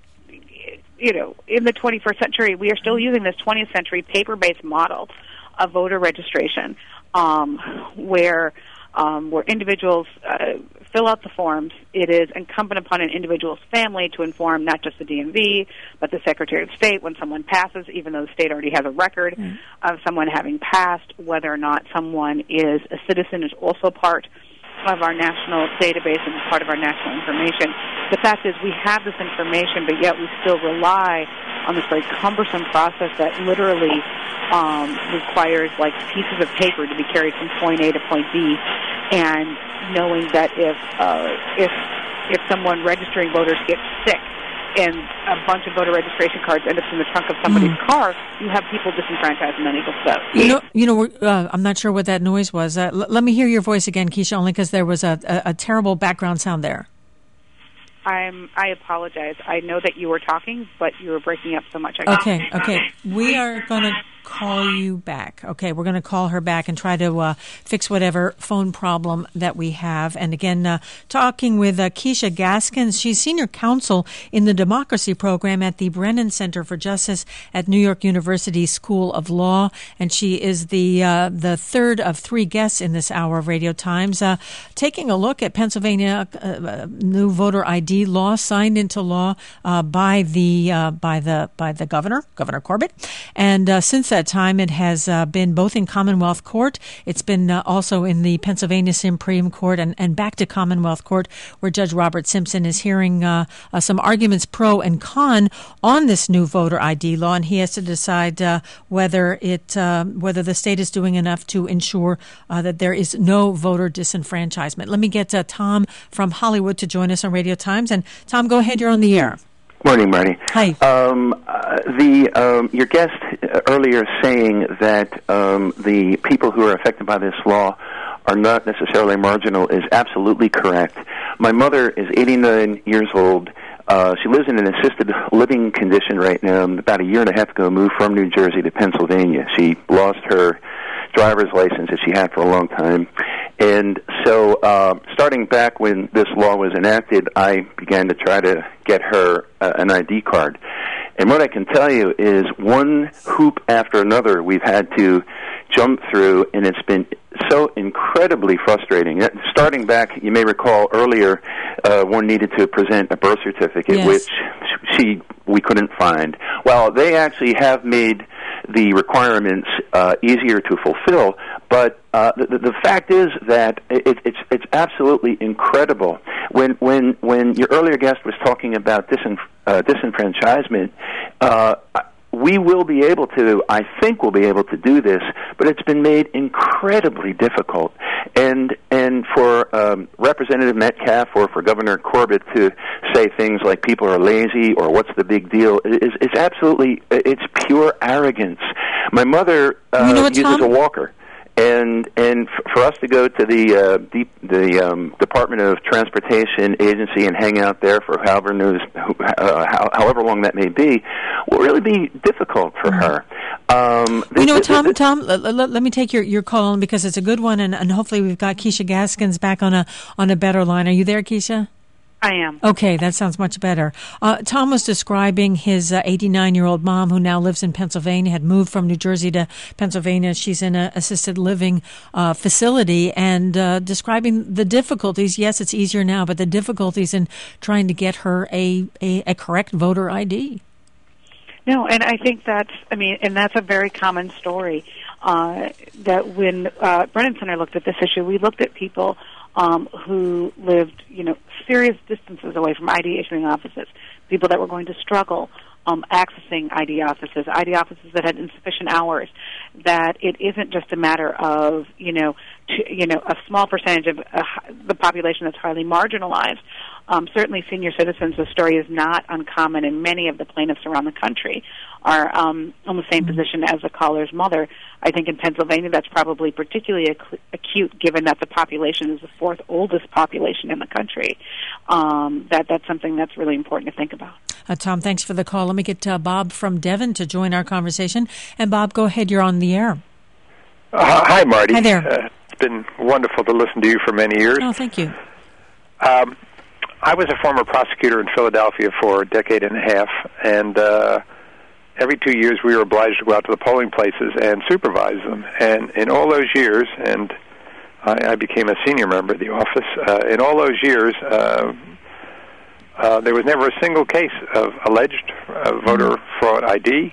K: You know, in the twenty-first century, we are still using this twentieth century paper-based model of voter registration, um, where um, where individuals uh, fill out the forms. It is incumbent upon an individual's family to inform not just the D M V, but the Secretary of State when someone passes, even though the state already has a record mm. of someone having passed. Whether or not someone is a citizen is also part of our national database and part of our national information. The fact is we have this information, but yet we still rely on this very cumbersome process that literally um, requires like pieces of paper to be carried from point A to point B, and knowing that if uh, if if someone registering voters gets sick, and a bunch of voter registration cards end up in the trunk of somebody's mm. car, you have people disenfranchised and unable to vote.
A: You know, you know, uh, I'm not sure what that noise was. Uh, l- let me hear your voice again, Keisha, only because there was a, a, a terrible background sound there.
K: I'm. I apologize. I know that you were talking, but you were breaking up so much. I
A: okay, okay. We are going to call you back. Okay, we're going to call her back and try to uh, fix whatever phone problem that we have. And again, uh, talking with uh, Keisha Gaskins. She's senior counsel in the democracy program at the Brennan Center for Justice at New York University School of Law, and she is the uh, the third of three guests in this hour of Radio Times, uh, taking a look at Pennsylvania uh, new voter I D law signed into law uh, by the uh, by the by the governor, Governor Corbett, and uh, since that time, it has uh, been both in Commonwealth Court. It's been uh, also in the Pennsylvania Supreme Court and, and back to Commonwealth Court, where Judge Robert Simpson is hearing uh, uh, some arguments pro and con on this new voter I D law, and he has to decide uh, whether it uh, whether the state is doing enough to ensure uh, that there is no voter disenfranchisement. Let me get uh, Tom from Hollywood to join us on Radio Times. And Tom, go ahead. You're on the air.
L: Morning, Marty.
A: Hi.
L: Um, uh, the um, your guest earlier saying that um, the people who are affected by this law are not necessarily marginal is absolutely correct. My mother is eighty-nine years old. Uh, she lives in an assisted living condition right now. About a year and a half ago, moved from New Jersey to Pennsylvania. She lost her driver's license that she had for a long time. And so uh, starting back when this law was enacted, I began to try to get her uh, an I D card. And what I can tell you is one hoop after another we've had to jump through, and it's been so incredibly frustrating. Starting back, you may recall earlier, uh, one needed to present a birth certificate,
A: yes.
L: which she we couldn't find. Well, they actually have made the requirements uh, easier to fulfill, but uh, the, the fact is that it, it's it's absolutely incredible. When when when your earlier guest was talking about disenf- uh, disenfranchisement, uh, we will be able to, I think we'll be able to do this, but it's been made incredibly difficult. And and for um, Representative Metcalf or for Governor Corbett to say things like people are lazy or what's the big deal is, is absolutely, it's pure arrogance. My mother uh,
A: you know what,
L: uses
A: Tom?
L: a walker. And and f- for us to go to the uh, the, the um, Department of Transportation agency and hang out there for however news, uh, how, however long that may be, will really be difficult for her. Um,
A: you know, Tom, Tom, let, let, let me take your, your call on because it's a good one, and, and hopefully we've got Keisha Gaskins back on a on a better line. Are you there, Keisha?
K: I am.
A: Okay, that sounds much better. Uh, Tom was describing his uh, eighty-nine-year-old mom who now lives in Pennsylvania, had moved from New Jersey to Pennsylvania. She's in an assisted living uh, facility and uh, describing the difficulties. Yes, it's easier now, but the difficulties in trying to get her a, a, a correct voter I D.
K: No, and I think that's, I mean, and that's a very common story. Uh, that when uh, Brennan Center looked at this issue, we looked at people Um, who lived, you know, serious distances away from I D issuing offices, people that were going to struggle um, accessing I D offices, I D offices that had insufficient hours, that it isn't just a matter of, you know, to, you know, a small percentage of uh, the population that's highly marginalized. Um, certainly senior citizens, the story is not uncommon, and many of the plaintiffs around the country are um, in the same position as the caller's mother. I think in Pennsylvania that's probably particularly ac- acute given that the population is the fourth oldest population in the country. Um, that That's something that's really important to think about.
A: Uh, Tom, thanks for the call. Let me get uh, Bob from Devon to join our conversation. And Bob, go ahead. You're on the air.
M: Uh, hi, Marty.
A: Hi there.
M: Uh, it's been wonderful to listen to you for many years.
A: Oh, thank you.
M: Um, I was a former prosecutor in Philadelphia for a decade and a half, and uh, every two years we were obliged to go out to the polling places and supervise them. And in all those years, and I, I became a senior member of the office, uh, in all those years, uh, uh, there was never a single case of alleged uh, voter fraud I D,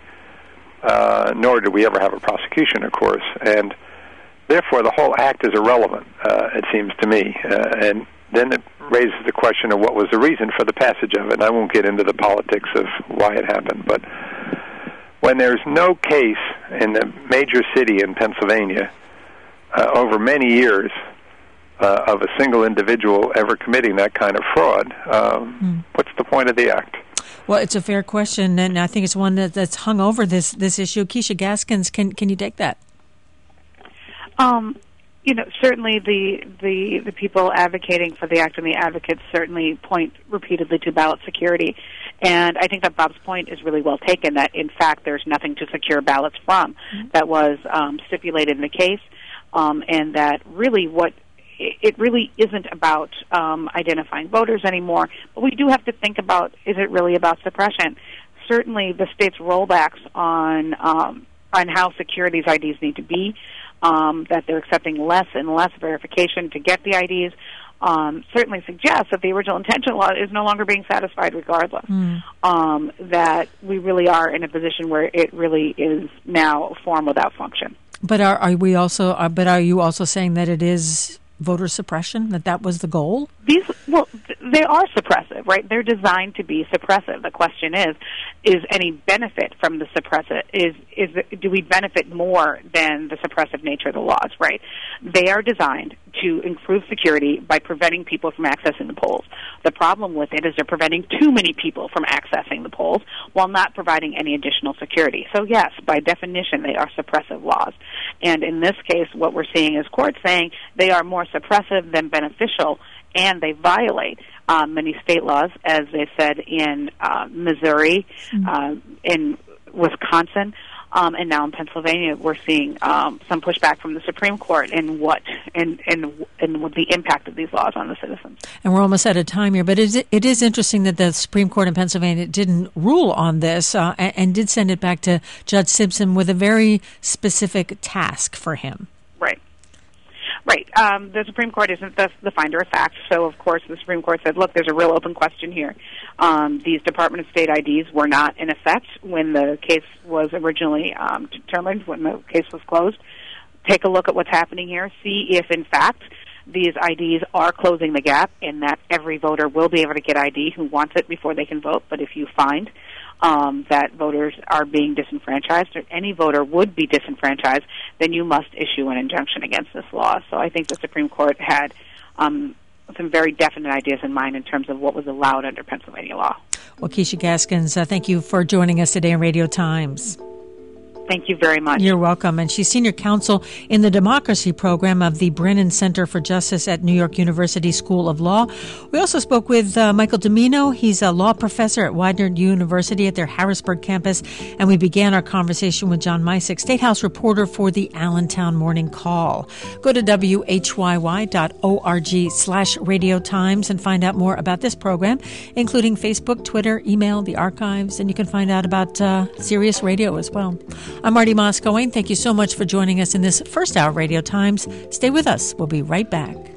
M: uh, nor did we ever have a prosecution, of course. And therefore, the whole act is irrelevant, uh, it seems to me. Uh, and then it raises the question of what was the reason for the passage of it. And I won't get into the politics of why it happened, but when there's no case in a major city in Pennsylvania uh, over many years uh, of a single individual ever committing that kind of fraud, um, mm. what's the point of the act?
A: Well, it's a fair question, and I think it's one that, that's hung over this, this issue. Keisha Gaskins, can can you take that?
K: Um, you know, certainly the, the the people advocating for the act and the advocates certainly point repeatedly to ballot security. And I think that Bob's point is really well taken, that in fact there's nothing to secure ballots from mm-hmm. that was um, stipulated in the case, um, and that really what it really isn't about um, identifying voters anymore, but we do have to think about, is it really about suppression? Certainly the state's rollbacks on um, on how secure these I Ds need to be, um, that they're accepting less and less verification to get the I Ds, um, certainly suggests that the original intention law is no longer being satisfied regardless, mm. um, that we really are in a position where it really is now a form without function.
A: But are, are we also? Are, but are you also saying that it is voter suppression, that that was the goal?
K: These, well, they are suppressive, right? They're designed to be suppressive. The question is, is any benefit from the suppressive, is, is, do we benefit more than the suppressive nature of the laws, right? They are designed to improve security by preventing people from accessing the polls. The problem with it is they're preventing too many people from accessing the polls while not providing any additional security. So yes, by definition, they are suppressive laws. And in this case, what we're seeing is courts saying they are more suppressive than beneficial, and they violate uh, many state laws, as they said in uh, Missouri, mm-hmm. uh, in Wisconsin, um, and now in Pennsylvania. We're seeing um, some pushback from the Supreme Court in what and and and what the impact of these laws on the citizens.
A: And we're almost out of time here, but it is, it is interesting that the Supreme Court in Pennsylvania didn't rule on this uh, and, and did send it back to Judge Simpson with a very specific task for him.
K: Right. Right. Um, the Supreme Court isn't the, the finder of facts, so of course the Supreme Court said, look, there's a real open question here. Um, these Department of State I Ds were not in effect when the case was originally um, determined, when the case was closed. Take a look at what's happening here. See if, in fact, these I Ds are closing the gap, and that every voter will be able to get I D who wants it before they can vote. But if you find Um, that voters are being disenfranchised, or any voter would be disenfranchised, then you must issue an injunction against this law. So I think the Supreme Court had um, some very definite ideas in mind in terms of what was allowed under Pennsylvania law.
A: Well, Keisha Gaskins, uh, thank you for joining us today on Radio Times.
K: Thank you very much.
A: You're welcome. And she's senior counsel in the democracy program of the Brennan Center for Justice at New York University School of Law. We also spoke with uh, Michael Domino. He's a law professor at Widener University at their Harrisburg campus. And we began our conversation with John Mysick, State House reporter for the Allentown Morning Call. Go to W H Y Y dot org slash Radio Times and find out more about this program, including Facebook, Twitter, email, the archives, and you can find out about uh, Sirius Radio as well. I'm Marty Moscoe. Thank you so much for joining us in this first hour of Radio Times. Stay with us. We'll be right back.